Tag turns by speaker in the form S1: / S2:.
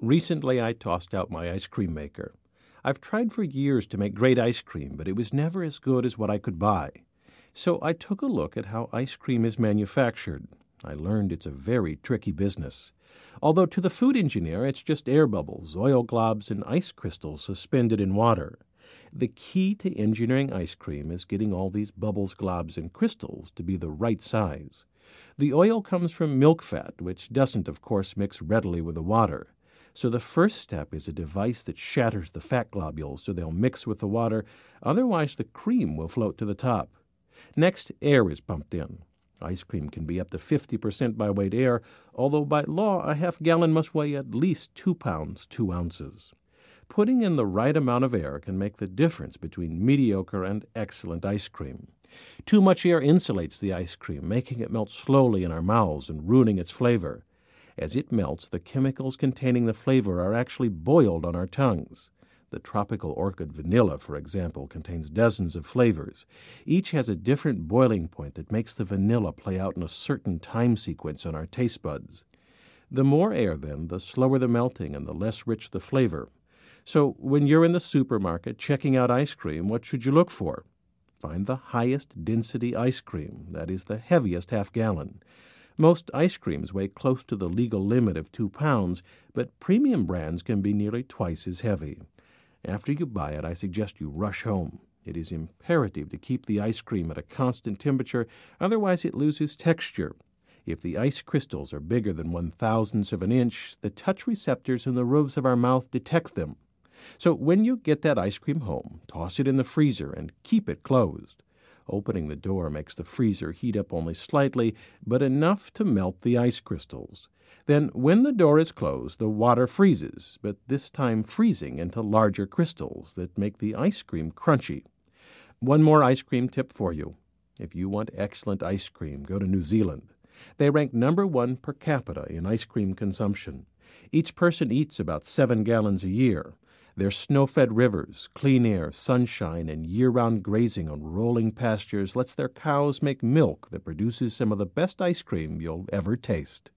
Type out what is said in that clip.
S1: Recently, I tossed out my ice cream maker. I've tried for years to make great ice cream, but it was never as good as what I could buy. So I took a look at how ice cream is manufactured. I learned it's a very tricky business. Although to the food engineer, it's just air bubbles, oil globs, and ice crystals suspended in water. The key to engineering ice cream is getting all these bubbles, globs, and crystals to be the right size. The oil comes from milk fat, which doesn't, of course, mix readily with the water. So the first step is a device that shatters the fat globules so they'll mix with the water, otherwise the cream will float to the top. Next, air is pumped in. Ice cream can be up to 50% by weight air, although by law a half-gallon must weigh at least 2 pounds, 2 ounces. Putting in the right amount of air can make the difference between mediocre and excellent ice cream. Too much air insulates the ice cream, making it melt slowly in our mouths and ruining its flavor. As it melts, the chemicals containing the flavor are actually boiled on our tongues. The tropical orchid vanilla, for example, contains dozens of flavors. Each has a different boiling point that makes the vanilla play out in a certain time sequence on our taste buds. The more air, then, the slower the melting and the less rich the flavor. So when you're in the supermarket checking out ice cream, what should you look for? Find the highest density ice cream, that is the heaviest half-gallon. Most ice creams weigh close to the legal limit of 2 pounds, but premium brands can be nearly twice as heavy. After you buy it, I suggest you rush home. It is imperative to keep the ice cream at a constant temperature, otherwise it loses texture. If the ice crystals are bigger than 1/1000th of an inch, the touch receptors in the roofs of our mouth detect them. So when you get that ice cream home, toss it in the freezer and keep it closed. Opening the door makes the freezer heat up only slightly, but enough to melt the ice crystals. Then, when the door is closed, the water freezes, but this time freezing into larger crystals that make the ice cream crunchy. One more ice cream tip for you. If you want excellent ice cream, go to New Zealand. They rank number 1 per capita in ice cream consumption. Each person eats about 7 gallons a year. Their snow-fed rivers, clean air, sunshine, and year-round grazing on rolling pastures lets their cows make milk that produces some of the best ice cream you'll ever taste.